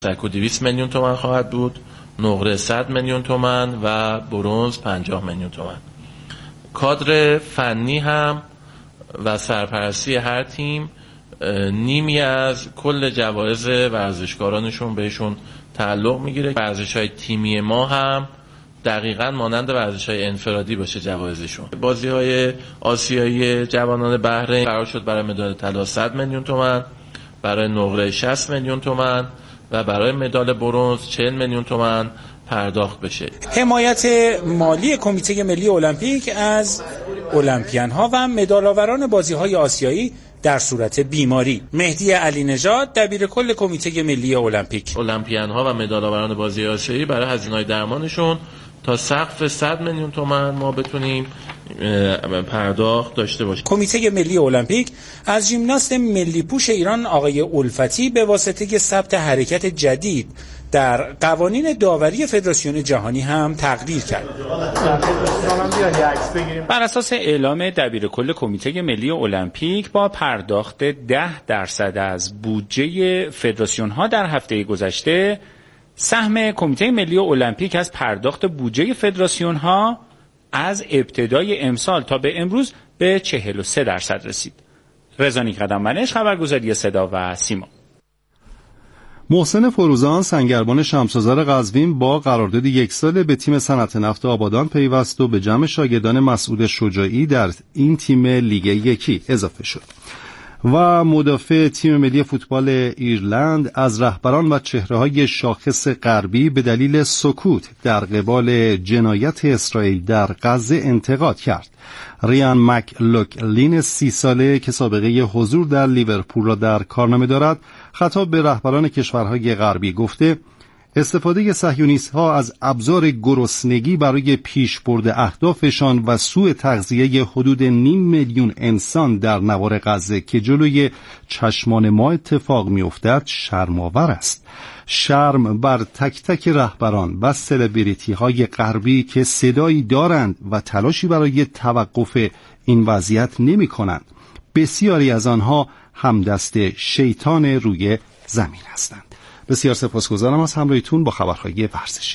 زکو 200 میلیون تومان خواهد بود، نقره 100 میلیون تومان و برنز 50 میلیون تومان. کادر فنی هم و سرپرستی هر تیم نیمی از کل جوایز ورزشکارانشون بهشون تعلق میگیره. ورزش‌های تیمی ما هم دقیقاً مانند ورزش‌های انفرادی باشه جوایزشون. بازی‌های آسیایی جوانان بحرین قرار شد برای مدال طلا 100 میلیون تومان، برای نقره 60 میلیون تومان و برای مدال برنز 40 میلیون تومان پرداخت بشه. حمایت مالی کمیته ملی المپیک از المپیان‌ها و مدال‌آوران بازی‌های آسیایی در صورت بیماری. مهدی علی نژاد دبیر کل کمیته ملی المپیک: المپیان‌ها و مدال‌آوران بازی آسیایی برای هزینه‌های درمانشون تا سقف 100 میلیون تومان ما بتونیم پرداخت داشته باشیم. کمیته ملی المپیک از ژیمناست ملی پوش ایران آقای الفتی به واسطه ثبت حرکت جدید در قوانین داوری فدراسیون جهانی هم تقدیر کرد. بر اساس اعلام دبیر کل کمیته ملی المپیک با پرداخت 10% از بودجه فدراسیون ها در هفته گذشته، سهم کمیته ملی المپیک از پرداخت بودجه فدراسیون ها از ابتدای امسال تا به امروز به 43% رسید. رضا نیک‌قدم‌منش، خبرگزاری صدا و سیما. محسن فروزان سنگربان شمس‌آذر قزوین با قرارداد 1 ساله به تیم صنعت نفت آبادان پیوست و به جمع شاگردان مسعود شجاعی در این تیم لیگ 1 اضافه شد. و مدافع تیم ملی فوتبال ایرلند از رهبران و چهره‌های شاخص غربی به دلیل سکوت در قبال جنایت اسرائیل در غزه انتقاد کرد. ریان مکلوکلین 30 ساله که سابقه حضور در لیورپول را در کارنامه دارد، خطاب به رهبران کشورهای غربی گفته استفاده صهیونیست‌ها از ابزار گرسنگی برای پیشبرد اهدافشان و سوء تغذیه حدود 500,000 میلیون انسان در نوار غزه که جلوی چشمان ما اتفاق می‌افتد شرم‌آور است. شرم بر تک تک رهبران و سلبریتی‌های غربی که صدایی دارند و تلاشی برای توقف این وضعیت نمی‌کنند. بسیاری از آنها همدست شیطان روی زمین هستند. بسیار سپاسگزارم از همراهیتون با خبرهای ورزشی.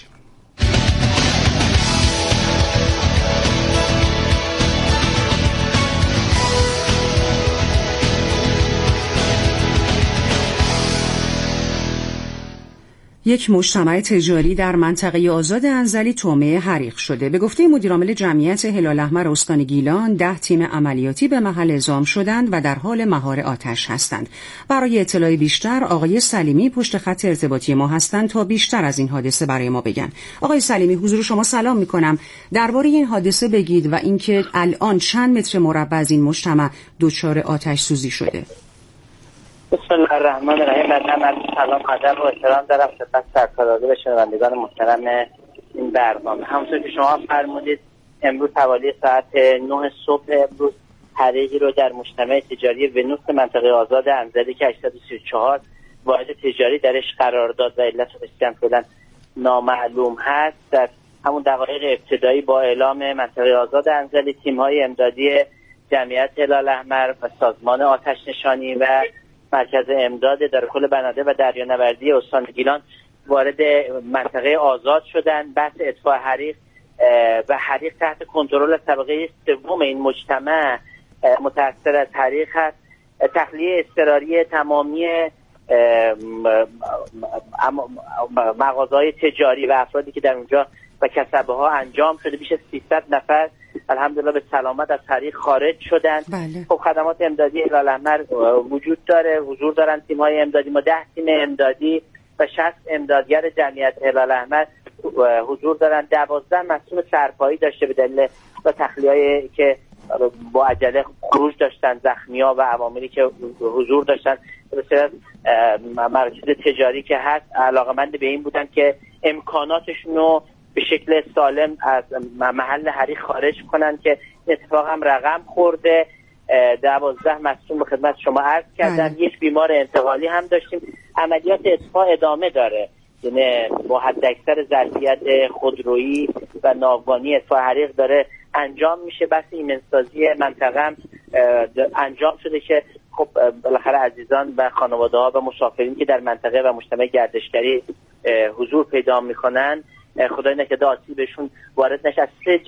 یک مجتمع تجاری در منطقه آزاد انزلی توطئه حریق شده. به گفته مدیرعامل جمعیت هلال احمر استان گیلان، 10 تیم عملیاتی به محل اعزام شدند و در حال مهار آتش هستند. برای اطلاع بیشتر آقای سلیمی پشت خط ارتباطی ما هستند تا بیشتر از این حادثه برای ما بگن. آقای سلیمی، حضور شما سلام می‌کنم. درباره این حادثه بگید و اینکه الان چند متر مربع از این مجتمع دچار آتش سوزی شده. بسم الله الرحمن الرحیم. من سلام ادب و احترام دارم خدمت سرکارآگاه و شنوندگان محترم این برنامه. همونطور که شما فرمودید، امروز حوالی ساعت 9 صبح امروز حریقی رو در مجتمع تجاری ونوس منطقه آزاد انزلی که 834 واحد تجاری درش قرار داد و علت و فعلا نامعلوم هست، در همون دقایق ابتدایی با اعلام منطقه آزاد انزلی، تیم‌های امدادی جمعیت هلال احمر و سازمان آتش نشانی و مرکز امداد اداره کل بنادر و دریانوردی استان گیلان وارد منطقه آزاد شدند. بحث اطفاء حریق و حریق تحت کنترل طبقه سوم این مجتمع متأثر از حریق هست. تخلیه اضطراری تمامی مغازه‌های تجاری و افرادی که در اونجا و کسبه ها انجام شده. بیش از 300 نفر الحمدلله به سلامت از حریق خارج شدند. خب خدمات امدادی هلال احمر وجود داره، حضور دارن تیم‌های امدادی. ما 10 تیم امدادی و 60 امدادگر جمعیت هلال احمر حضور دارن. 12 مسئول سرپایی داشته به دلیل و تخلیه‌ای که با عجله خروج داشتن، زخمی‌ها و عواملی که حضور داشتن. بسیار مراکز تجاری که هست علاقه‌مند به این بودن که امکاناتشون رو به شکل سالم از محل حریق خارج کنن که اتفاق هم رقم خورده. 12 مسئول به خدمت شما عرض کردم. یک بیمار انتقالی هم داشتیم. عملیات اطفاء ادامه داره، یعنی با حداکثر ظرفیت خودرویی و ناوگانی اطفاء حریق داره انجام میشه. بس ایمنسازی منطقه هم انجام شده که خب بالاخره عزیزان و خانواده‌ها و مسافرین که در منطقه و مجتمع گردشگری حضور پیدا می‌کنن خدای نکرده آسیب بهشون وارد نشه. از سه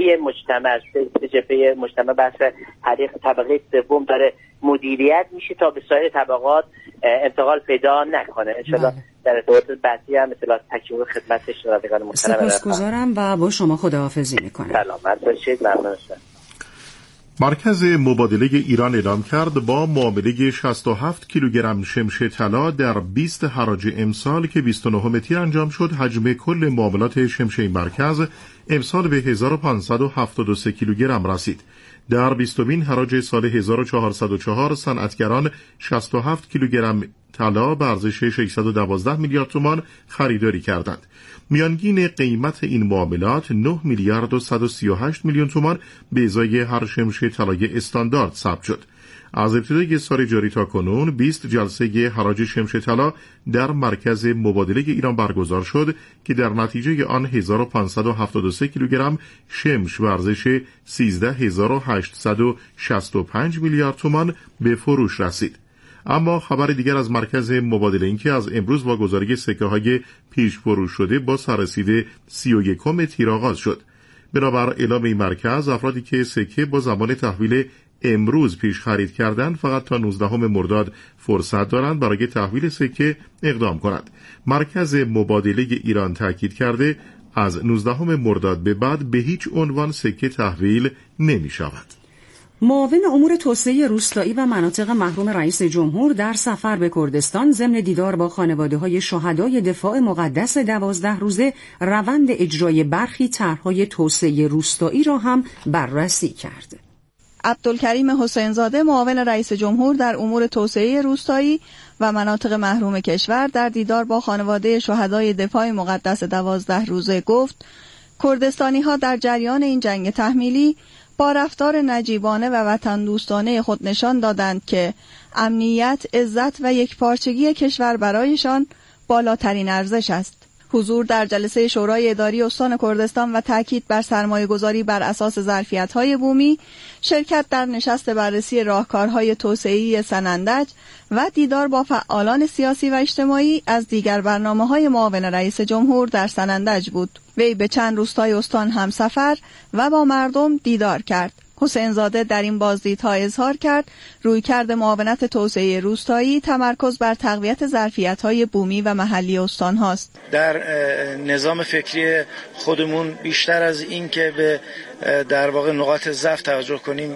جبهه مجتمع بحث حریق طبقه سوم داره مدیریت میشه تا به سایر طبقات انتقال پیدا نکنه. انشالله در ارتباط بعدی هم اطلاعات تکمیل خدمت شنوندگان محترم سپاسگزارم و با شما خداحافظی میکنم. سلامت باشید. ممنون شدم. مرکز مبادله ایران اعلام کرد با معامله 67 کیلوگرم شمش طلا در 20 حراج امسال که 29 تیر انجام شد، حجم کل معاملات شمش این مرکز امسال به 1573 کیلوگرم رسید. در 20مین حراج سال 1404 صنعتگران 67 کیلوگرم طلا به ارزش 612 میلیارد تومان خریداری کردند. میانگین قیمت این معاملات 9 میلیارد و 138 میلیون تومان به ازای هر شمش طلای استاندارد ثبت شد. از ابتدای سال جاری تا کنون 20 جلسه حراج شمش طلا در مرکز مبادله ایران برگزار شد که در نتیجه آن 1573 کیلوگرم شمش به ارزش 13865 میلیارد تومان به فروش رسید. اما خبر دیگر از مرکز مبادله این که از امروز واگذاری سکه‌های پیش فروش شده با سررسید 31 تیر آغاز شد. بنابر اعلام این مرکز افرادی که سکه با زمان تحویل امروز پیش خرید کردند فقط تا 19 مرداد فرصت دارند برای تحویل سکه اقدام کنند. مرکز مبادله ایران تاکید کرده از 19 مرداد به بعد به هیچ عنوان سکه تحویل نمی شود. معاون امور توسعه روستایی و مناطق محروم رئیس جمهور در سفر به کردستان ضمن دیدار با خانواده‌های شهدای دفاع مقدس 12 روزه روند اجرای برخی طرح‌های توسعه روستایی را هم بررسی کرد. عبدالکریم حسینزاده معاون رئیس جمهور در امور توسعه روستایی و مناطق محروم کشور در دیدار با خانواده شهدای دفاع مقدس 12 روزه گفت کردستانی‌ها در جریان این جنگ تحمیلی با رفتار نجیبانه و وطن دوستانه خود نشان دادند که امنیت، عزت و یکپارچگی کشور برایشان بالاترین ارزش است. حضور در جلسه شورای اداری استان کردستان و تاکید بر سرمایه‌گذاری بر اساس ظرفیت‌های بومی، شرکت در نشست بررسی راهکارهای توسعه‌ای سنندج و دیدار با فعالان سیاسی و اجتماعی از دیگر برنامه‌های معاون رئیس جمهور در سنندج بود. وی به چند روستای استان همسفر و با مردم دیدار کرد. حسینزاده در این بازدیدها اظهار کرد رویکرد معاونت توسعه روستایی تمرکز بر تقویت ظرفیت‌های بومی و محلی استان هاست. در نظام فکری خودمون بیشتر از این که به در واقع نقاط ضعف توجه کنیم،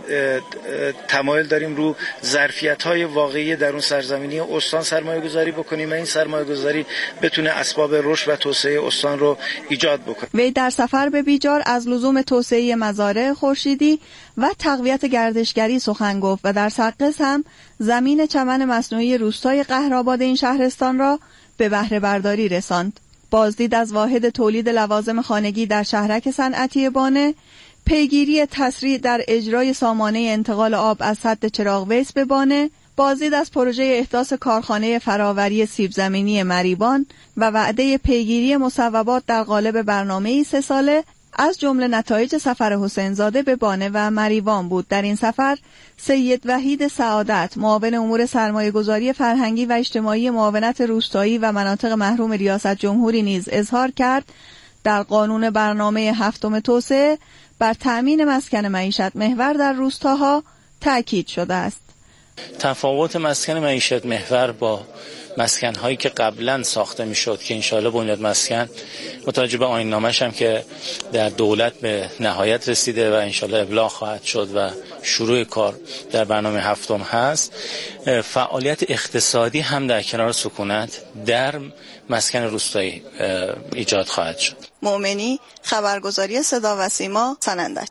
تمایل داریم رو ظرفیت‌های واقعی در اون سرزمینی استان سرمایه‌گذاری بکنیم و این سرمایه‌گذاری بتونه اسباب رشد و توسعه استان رو ایجاد بکنه. وی در سفر به بیجار از لزوم توسعه مزارع خورشیدی و تقویت گردشگری سخن گفت و در سقز هم زمین چمن مصنوعی روستای قهرآباد این شهرستان را به بهره برداری رساند. بازدید از واحد تولید لوازم خانگی در شهرک صنعتی بانه، پیگیری تسریع در اجرای سامانه انتقال آب از سد چراغ‌ویس به بانه، بازدید از پروژه احداث کارخانه فراوری سیب زمینی مریبان و وعده پیگیری مصوبات در قالب برنامه‌ای 3 ساله از جمله نتایج سفر حسینزاده به بانه و مریوان بود. در این سفر سید وحید سعادت معاون امور سرمایه‌گذاری فرهنگی و اجتماعی معاونت روستایی و مناطق محروم ریاست جمهوری نیز اظهار کرد در قانون برنامه 7 توسعه بر تأمین مسکن معیشت محور در روستاها تأکید شده است. تفاوت مسکن معیشت محور با مسکن‌هایی که قبلا ساخته می‌شد که انشالله بنیاد مسکن متوجه به آیین‌نامه‌ش هم که در دولت به نهایت رسیده و انشالله ابلاغ خواهد شد و شروع کار در برنامه 7 هست، فعالیت اقتصادی هم در کنار سکونت در مسکن روستایی ایجاد خواهد شد. مؤمنی، خبرگزاری صدا و سیما، سنندج.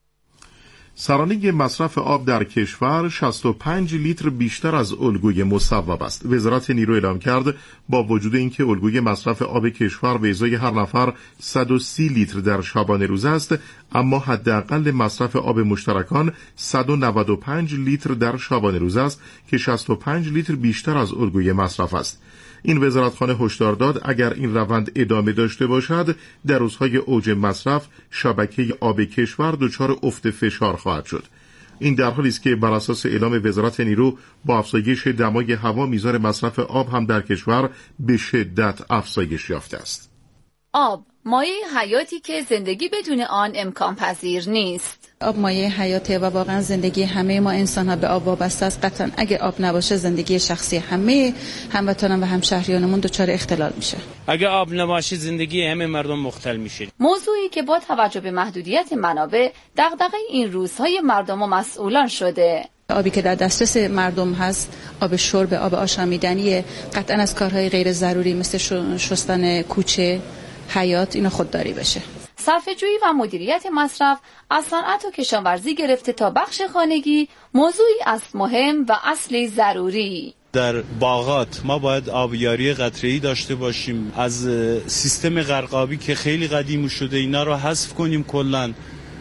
سرانه مصرف آب در کشور 65 لیتر بیشتر از الگوی مصوب است. وزارت نیرو اعلام کرد با وجود اینکه الگوی مصرف آب کشور به ازای هر نفر 130 لیتر در شبانه روز است، اما حداقل مصرف آب مشترکان 195 لیتر در شبانه روز است که 65 لیتر بیشتر از الگوی مصرف است. این وزارتخانه هشدار داد اگر این روند ادامه داشته باشد در روزهای اوج مصرف شبکه آب کشور دچار افت فشار خواهد شد. این در حالی است که بر اساس اعلام وزارت نیرو با افزایش دمای هوا میزان مصرف آب هم در کشور به شدت افزایش یافته است. آب مایه حیاتی که زندگی بدون آن امکان پذیر نیست. آب مایه حیاته و واقعا زندگی همه ما انسان ها به آب وابسته است. قطعا اگه آب نباشه زندگی شخصی همه هموطنان و همشهریانمون دچار اختلال میشه. اگه آب نباشه زندگی همه مردم مختل میشه. موضوعی که با توجه به محدودیت منابع دغدغه این روزهای مردم و مسئولان شده. آبی که در دسترس مردم هست، آب شرب، آب آشامیدنی، قطعا از کارهای غیر ضروری مثل شستن کوچه، حیات اینا خودداری بشه. صرفه‌جویی و مدیریت مصرف از صنعت و کشاورزی گرفته تا بخش خانگی موضوعی است مهم و اصلی ضروری. در باغات ما باید آبیاری قطره‌ای داشته باشیم. از سیستم غرقابی که خیلی قدیمی شده اینا رو حذف کنیم، کلاً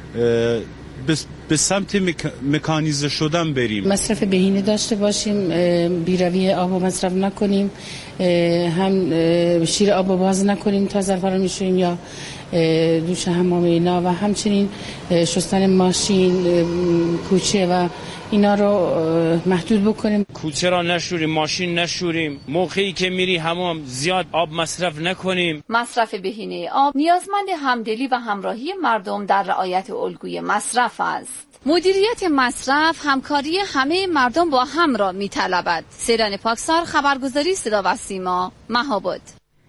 به سمت مکانیزه شدن بریم. مصرف بهینه داشته باشیم، بیروی آب و مصرف نکنیم، هم شیر آب باز نکنیم تا ظرفا رو میشویم یا دوش حمام اینا، و همچنین شستن ماشین، کوچه و اینا رو محدود بکنیم. کوچه را نشوریم، ماشین نشوریم، موقعی که میری حمام زیاد آب مصرف نکنیم. مصرف بهینه آب نیازمند همدلی و همراهی مردم در رعایت الگوی مصرف است. مدیریت مصرف همکاری همه مردم با هم را می‌طلبد. سیران پاکسار، خبرگزاری صدا و سیما، مهاباد.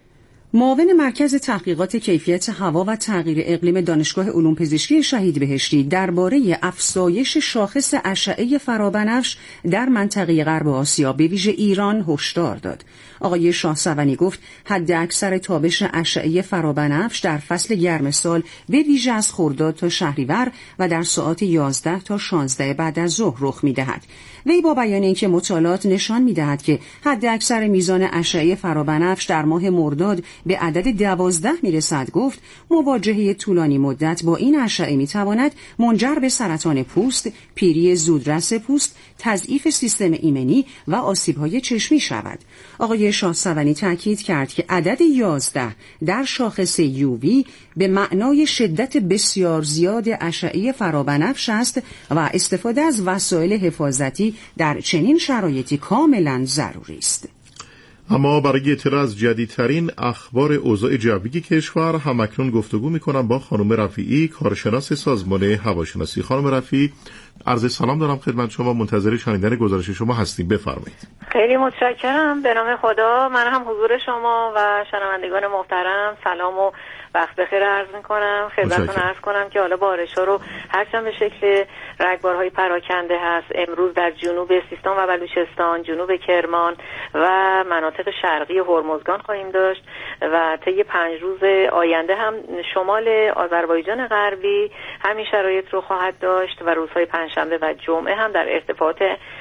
معاون مرکز تحقیقات کیفیت هوا و تغییر اقلیم دانشگاه علوم پزشکی شهید بهشتی درباره افزایش شاخص اشعه فرابنفش در منطقه غرب آسیا به ویژه ایران هشدار داد. آقای شاهسوانی گفت حد اکثر تابش اشعه فرابنفش در فصل گرم سال به ویژه از خرداد تا شهریور و در ساعات 11 تا 16 بعد از ظهر رخ می‌دهد. وی با بیان اینکه مطالعات نشان می‌دهد که حد اکثر میزان اشعه فرابنفش در ماه مرداد به عدد 12 میرسد، گفت مواجهه طولانی مدت با این اشعه میتواند منجر به سرطان پوست، پیری زودرس پوست، تضعیف سیستم ایمنی و آسیب‌های چشمی شود. آقای شاهسوانی تاکید کرد که عدد 11 در شاخص یووی به معنای شدت بسیار زیاد اشعه فرابنفش است و استفاده از وسایل حفاظتی در چنین شرایطی کاملا ضروری است. اما برای اطلاع از جدیدترین اخبار اوضاع جوی کشور همکنون گفتگو میکنم با خانم رفیعی، کارشناس سازمان هواشناسی. خانم رفیعی، عرض سلام دارم خدمت شما، منتظر شنیدن گزارش شما هستیم، بفرمایید. خیلی متشکرم. به نام خدا من هم حضور شما و شنوندگان محترم سلام و وقت بخیر عرض میکنم. خدمتتون عرض کنم که حالا بارش‌ها رو هرچند به شکل رگبارهای پراکنده هست امروز در جنوب سیستان و بلوچستان، جنوب کرمان و مناطق شرقی هرمزگان خواهیم داشت و طی 5 روز آینده هم شمال آذربایجان غربی همین شرایط رو خواهد داشت و روزهای پنجشنبه و جمعه هم در ارتفاعات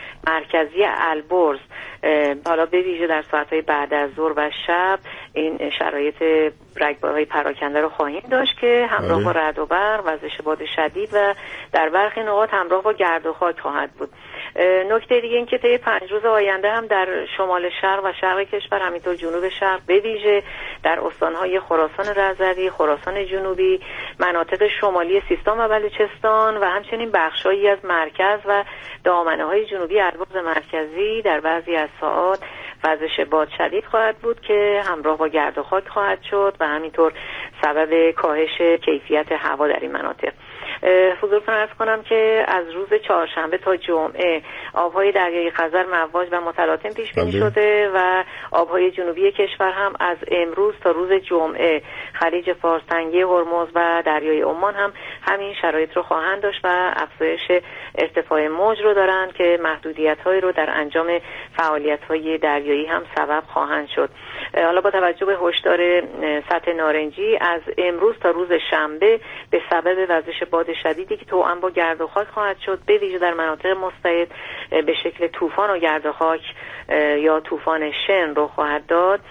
مرکزی البرز حالا به ویژه در ساعت‌های بعد از ظهر و شب این شرایط رگبارهای پراکنده رو خواهیم داشت که همراه با رعد و برق، وزش باد شدید و در برخی نقاط همراه با گرد و خاک خواهد بود. نکته دیگه این که طی 5 روز آینده هم در شمال شرق و شرق کشور، همینطور جنوب شرق، به ویژه در استان‌های خراسان رضوی، خراسان جنوبی، مناطق شمالی سیستان و بلوچستان و همچنین بخشایی از مرکز و دامنه‌های جنوبی البرز مرکزی در بعضی از ساعات وزش باد شدید خواهد بود که همراه با گرد و خاک خواهد شد و همینطور سبب کاهش کیفیت هوا در این مناطق. حضورتون عرض کنم که از روز چهارشنبه تا جمعه آبهای دریای خزر مواج و متلاطم پیش بینی شده و آبهای جنوبی کشور هم از امروز تا روز جمعه خلیج فارس، تنگه هرمز و دریای عمان هم همین شرایط رو خواهند داشت و افزایش ارتفاع موج رو دارن که محدودیت‌هایی رو در انجام فعالیت‌های دریایی هم سبب خواهند شد. حالا با توجه به هشدار سطح نارنجی از امروز تا روز شنبه به سبب وزش باد شدیدی که توأم با گرد و خاک خواهد شد به ویژه در مناطق مستعد به شکل طوفان و گرد و خاک یا طوفان شن رو خواهد داد،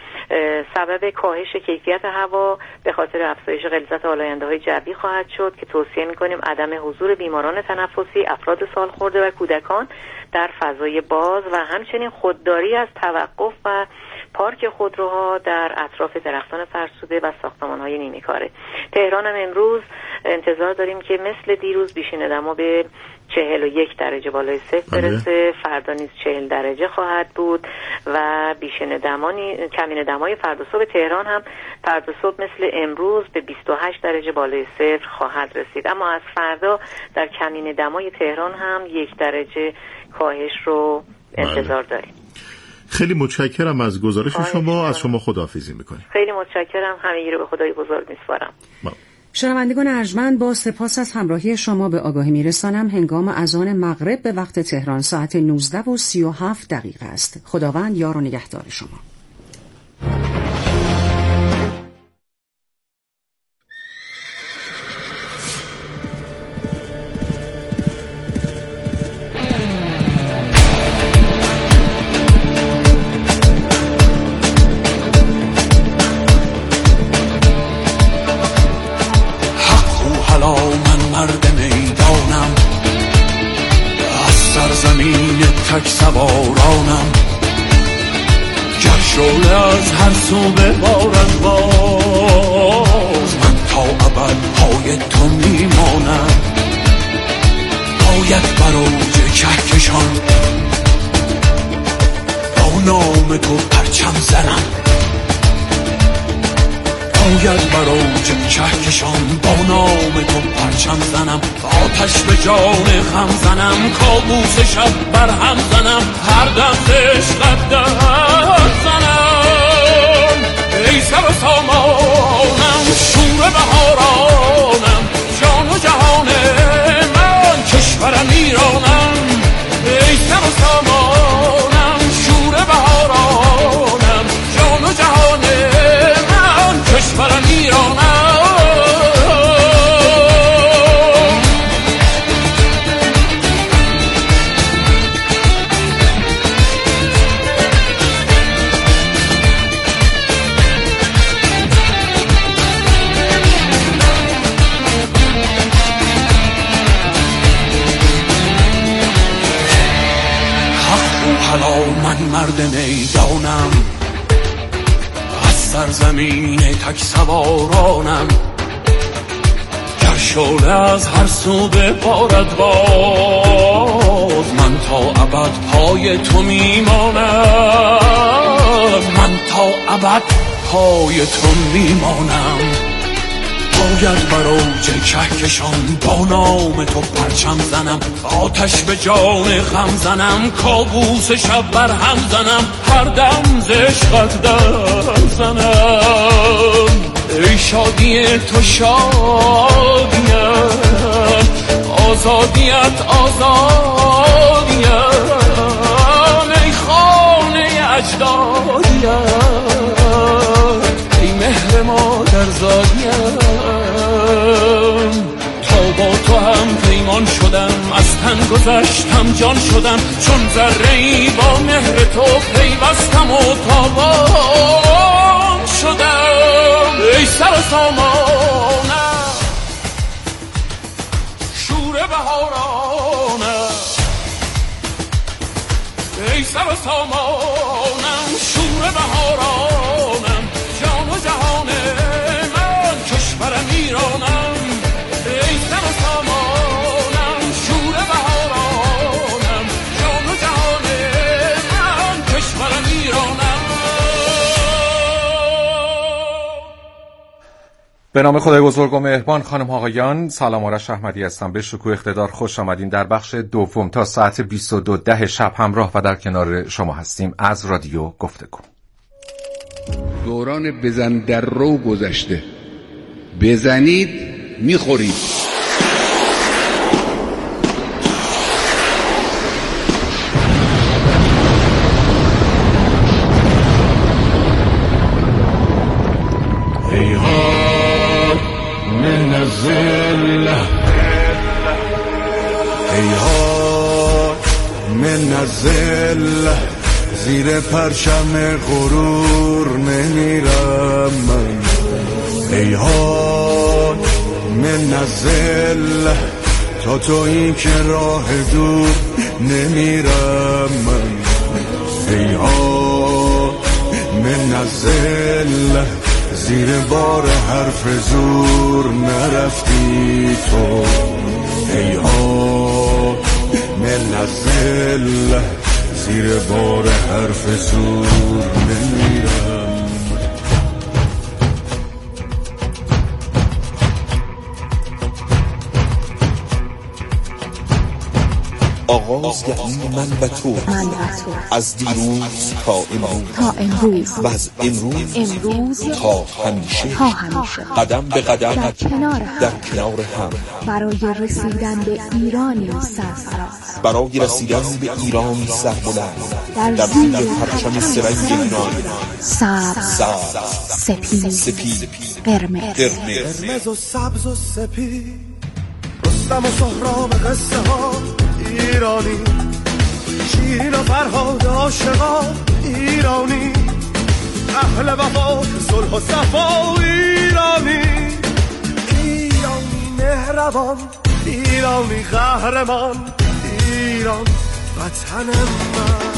سبب کاهش کیفیت هوا به خاطر افزایش غلیظت آلاینده‌های جوی خواهد شد که توصیه می‌کنیم عدم حضور بیماران تنفسی، افراد سالخورده و کودکان در فضای باز و همچنین خودداری از توقف و پارک خودروها در اطراف درختان فرسوده و ساختمان‌های نیمه کاره. تهران هم امروز انتظار داریم که مثل دیروز بیشین دما به 41 درجه بالای صفر برسه. فردا نیز 40 درجه خواهد بود و کمین دمای فردا صبح تهران هم فردا صبح مثل امروز به 28 درجه بالای صفر خواهد رسید. اما از فردا در کمین دمای تهران هم 1 درجه کاهش رو انتظار داریم. خیلی متشکرم از گزارش شما. از شما خداحافظی میکنیم. خیلی متشکرم. همگی رو به خدای بزرگ میسپارم. شنوندگان ارجمند، با سپاس از همراهی شما به آگاهی میرسانم هنگام اذان مغرب به وقت تهران ساعت 19:37 است. خداوند یار و نگهدار شما. تک سوارانم گر شعله از هر سو ببارد باز من تا ابد پای تو میمانم. باید بر اوج کهکشان با نام تو پرچم زنم. باید بر اوج کهکشان با نام تو پرچم زنم. آتش به جان خم زنم، کابوس شب بر هم زنم، هر دم عشقت در زنم. ای سر و سامانم، شور بهارانم، جان و جهان من، کشورم ایرانم. ای سر و سامانم، شور بهارانم، جان و جهان من، کشورم ایرانم. من مرد میدانم، از سرزمین تک سوارانم. گر شعله از هر سو ببارد باز من تا ابد پای تو میمانم. من تا ابد پای تو میمانم. باید بر اوج کهکشان با نام تو پرچم زنم. آتش به جان خم زنم، کابوس شب بر هم زنم، هر دم ز عشقت در زنم. ای شادی تو شادیم، آزادیت آزادیم. ای خانه اجدادیم، ای مهر مادر زادیم. تا با تو هم پیمان شدم، از تن گذشتم جان شدم، چون ذره‌ای با مهر تو پیوستم و تابان شدم. ای سر و سامانم، شور بهارانم. ای سر و سامانم، شور بهارانم، جان و جهان من، کشورم ایرانم. ای سر و سامانم، شور بهارانم، جان و جهان من، کشورم ایرانم. به نام خدای بزرگ و مهربان. خانم آقایان، سلام، آرش احمدی هستم. به شکوه اقتدار خوش آمدین. در بخش دوم تا ساعت 22:10 شب همراه و در کنار شما هستیم از رادیو گفتگو. دوران بزن در رو گذشته، بزنید میخورید. هیهات من الذله، هیهات من الذله، زیر پرچم غرور نمیرم من. هیهات من الذله، تا تو این که راه دور نمیرم من. هیهات من نزل زیر بار حرف زور نرفتی تو ای ها من نزل زیر بار حرف زور نمیرم. آغاز یعنی من و تو از دیروز تا امروز و از امروز تا همیشه قدم به قدم در کنار هم برای رسیدن به ایرانی سرفراز برای رسیدن به ایرانی سربلند در زیر پرچم سرنگ ایران سبز سپید قرمز و سبز و سپید رستم و سهراب قصه ها ایرانی شیرین و فرهاد عاشقا ایرانی اهل وفا صلح و صفا ایرانی ایرانی مهربان ایرانی قهرمان ایران وطن من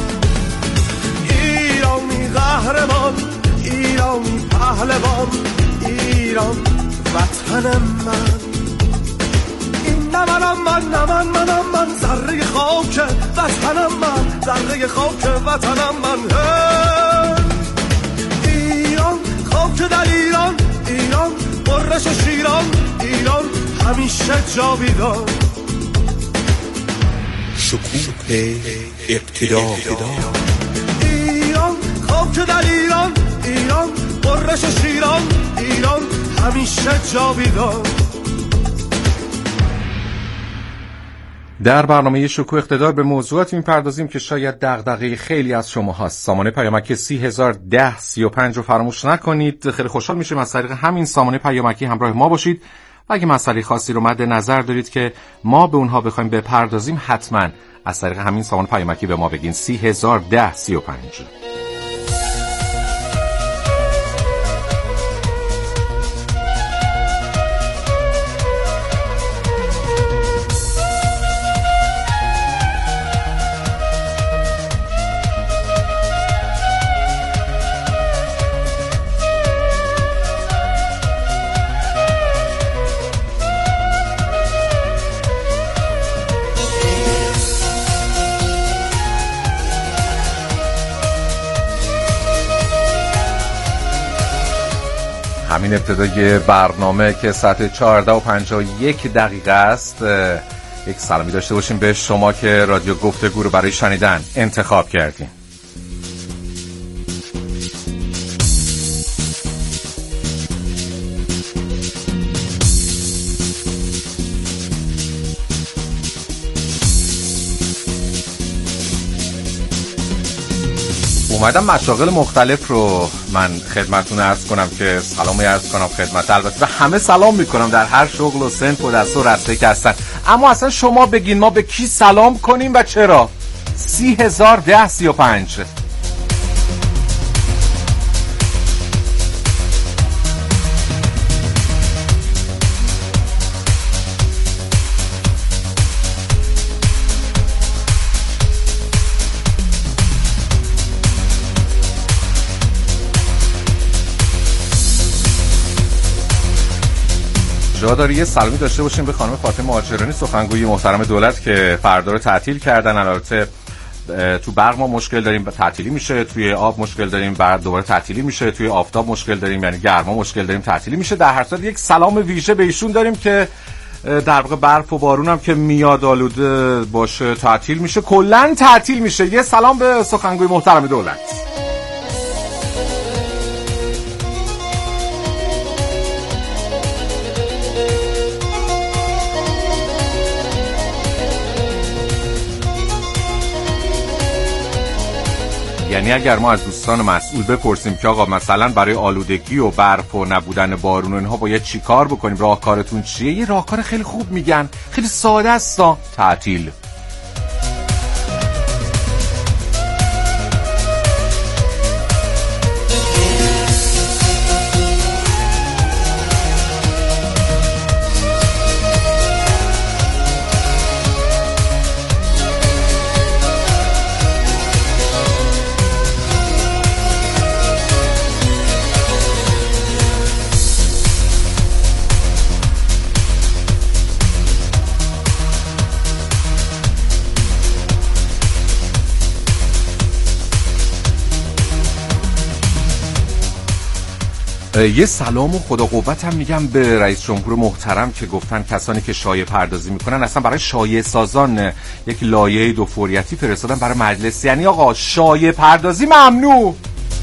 ایرانی قهرمان ایرانی پهلوان ایران وطن من نه من ذره خاک وطنم من ذره خاک وطنم من ایران خاک در ایران ایران قرش شیران ایران همیشه جاویدان شکوه ابتدا ایران خاک در ایران ایران قرش شیران ایران همیشه جاویدان. در برنامه شکوه اقتدار به موضوعات میپردازیم که شاید دغدغه خیلی از شما هست. سامانه پیامکی 301035 رو فراموش نکنید. خیلی خوشحال میشیم از طریق همین سامانه پیامکی همراه ما باشید و اگه مسئله خاصی رو مد نظر دارید که ما به اونها بخوایم بپردازیم حتما از طریق همین سامانه پیامکی به ما بگین. 301035. همین ابتدای برنامه که ساعت 14:51 است یک سلامی داشته باشیم به شما که رادیو گفتگو رو برای شنیدن انتخاب کردین. اومدم مشاغل مختلف رو من خدمتتون عرض کنم که سلامی عرض کنم خدمت، البته به همه سلام میکنم در هر شغل و صنف و دسته و رشته که هستن، اما اصلا شما بگین ما به کی سلام کنیم و چرا؟ 301035. جا داره یه سلامی داشته باشیم به خانم فاطمه مهاجرانی، سخنگوی محترم دولت که فردا رو تعطیل کردن. البته تو برق ما مشکل داریم تعطیلی میشه، توی آب مشکل داریم بعد دوباره تعطیلی میشه، توی آفتاب مشکل داریم یعنی گرما مشکل داریم تعطیلی میشه. در هر صورت یک سلام ویژه به ایشون داریم که در واقع برف و بارون هم که میاد آلوده باشه تعطیل میشه، کلا تعطیل میشه. یه سلام به سخنگوی محترم دولت. یعنی اگر ما از دوستان مسئول بپرسیم که آقا مثلا برای آلودگی و برف و نبودن بارون و اینها باید چی کار بکنیم، راهکارتون چیه؟ یه راهکار خیلی خوب میگن، خیلی ساده است، تعطیل. یه سلام و خدا قوت هم میگم به رئیس جمهور محترم که گفتن کسانی که شایعه پردازی میکنن اصلا برای شایعه سازان یک لایحه دو فوریتی فرستادن برای مجلس. یعنی آقا شایعه پردازی ممنوع.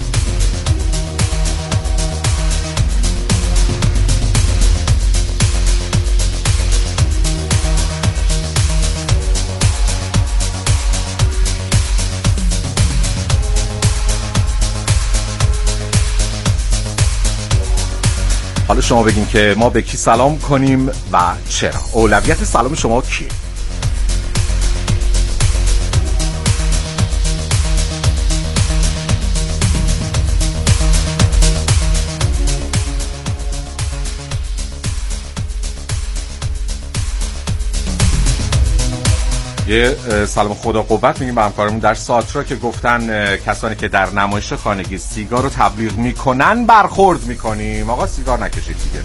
حالا شما بگین که ما به کی سلام کنیم و چرا؟ اولویت سلام شما کیه؟ یه سلام خدا قوت میگیم به همکارمون در ساترا که گفتن کسانی که در نمایش خانگی سیگار رو تبلیغ میکنن برخورد میکنیم. آقا سیگار نکشید دیگه.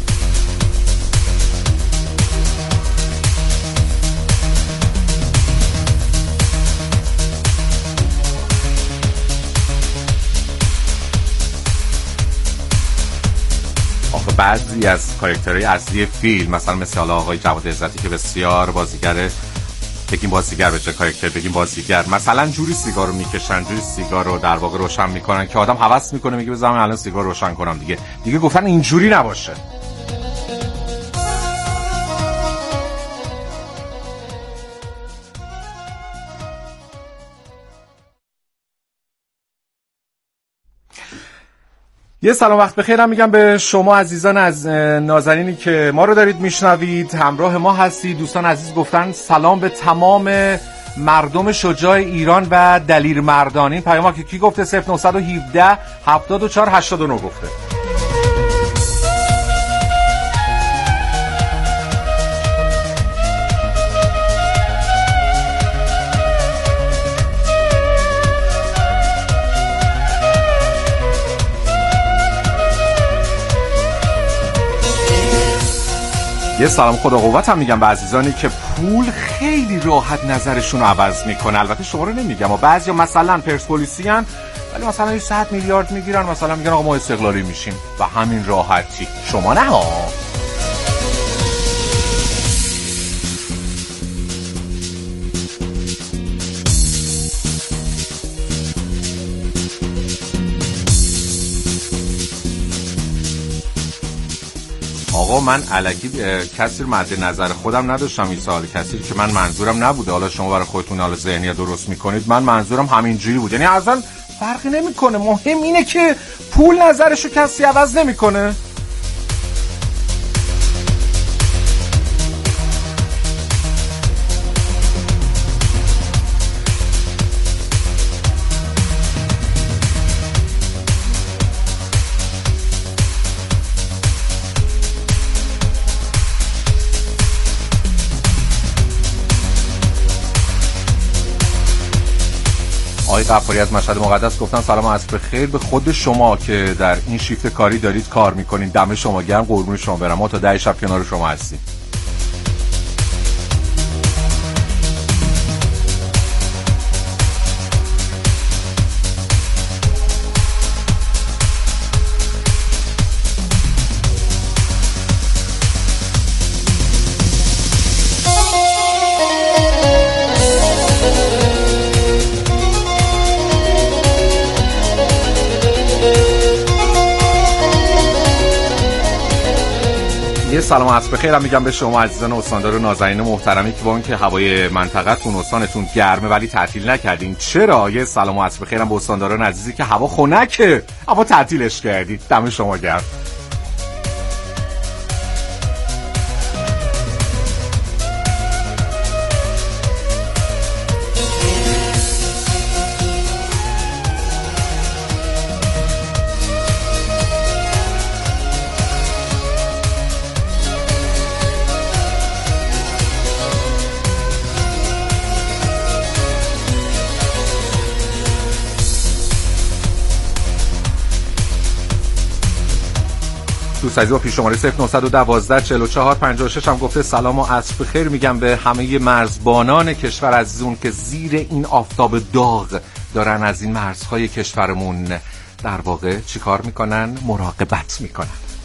آخه بعضی از کاراکترهای اصلی فیلم مثلا مثل آقای جواد عزتی که بسیار بازیگر، بگیم بازیگر به جای کاراکتر بگیم بازیگر، مثلا جوری سیگار رو میکشن، جوری سیگار رو در واقع روشن میکنن که آدم هوس میکنه میگه بذارم الان سیگار روشن کنم دیگه گفتن اینجوری نباشه. یه سلام وقت بخیرم میگم به شما عزیزان از نازنینی که ما رو دارید میشنوید، همراه ما هستید. دوستان عزیز گفتن سلام به تمام مردم شجاع ایران و دلیر مردان. این پیام که کی گفته؟ 0917 74 89 گفته. یه سلام خدا قوت هم میگم به عزیزانی که پول خیلی راحت نظرشون رو عوض میکنه. البته شما رو نمیگم و بعضیا مثلا پرسپولیسی ان ولی مثلا 100 میلیارد میگیرن، مثلا میگن آقا ما استقلالی میشیم و همین راحتی. شما نه ها. آقا من الکی کسی رو مد نظر خودم نداشتم این سوال، کسی که من منظورم نبوده. حالا شما برای خودتون حالا ذهنی درست میکنید، من منظورم همینجوری بود. یعنی اصلا فرقی نمیکنه، مهم اینه که پول نظرشو کسی عوض نمیکنه. آقای غفاری از مشهد مقدس گفتن سلام عصر بخیر به خود شما که در این شیفت کاری دارید کار میکنین. دم شما گرم، قربون شما برم. ما تا 10 شب کنار شما هستیم. یه سلام عصر بخیرم میگم به شما عزیزان استاندار و نازنین محترمی که با اون که هوای منطقه‌تون استانتون گرمه ولی تعطیل نکردین. چرا؟ یه سلام عصر بخیرم به استانداران عزیزی که هوا خنکه اما تعطیلش کردید. دم شما گرم. دوست با پیش شماره 0912 44 56 هم گفته سلام و عصر بخیر میگم به همه مرزبانان کشور عزیزون که زیر این آفتاب داغ دارن از این مرزهای کشورمون در واقع چیکار میکنن؟ مراقبت میکنن.